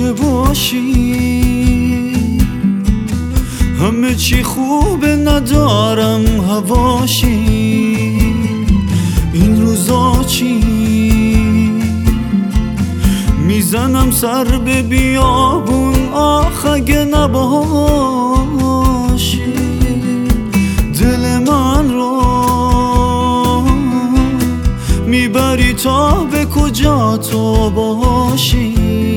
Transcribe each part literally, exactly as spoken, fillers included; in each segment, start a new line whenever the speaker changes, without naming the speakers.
که باشی همه چی خوبه ندارم هواشی این روزا چی میزنم سر به بیابون آخ اگه نباشی دل من رو میبری تا به کجا تو باشی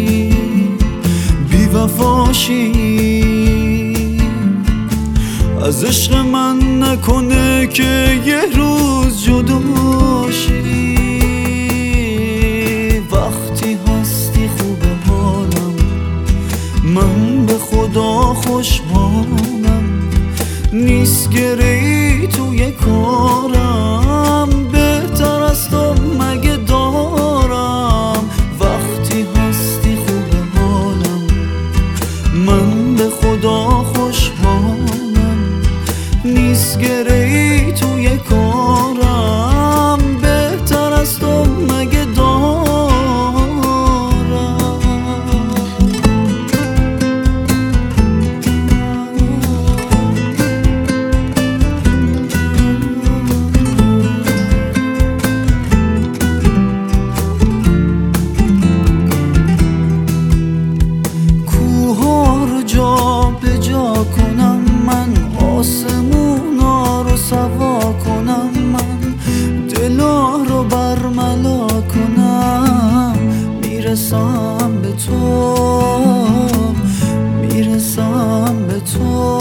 بی وفاشی از عشق من نکنه که یه روز جداشی وقتی هستی خوبه حالم من به خدا خوشحالم نیست گره‌ای توی کارم بهتر از تو مگه دارم وقتی هستی خوبه حالم من به خدا خوشحالم نیست گره‌ای توی کارم بهتر از تو مگه دارم کوها رو جا به جا کنم من آسمونا رو سوا کنم من دلا رو برملا کنم میرسم به تو میرسم به تو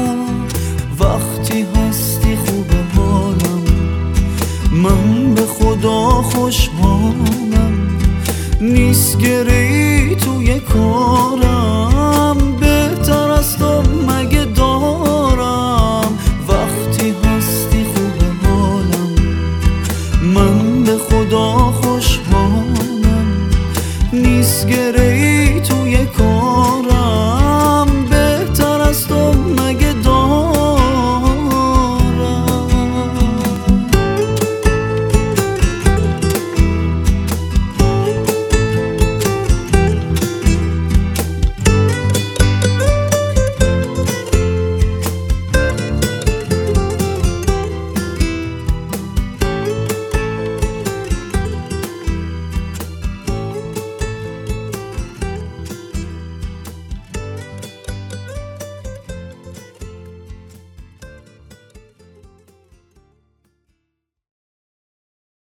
وقتی هستی خوبه حالم من به خدا خوشحالم نیست گره‌ای توی کارم بهتر از تو مگه دارم وقتی هستی خوبه حالم من به خدا خوشحالم نیست گره‌ای توی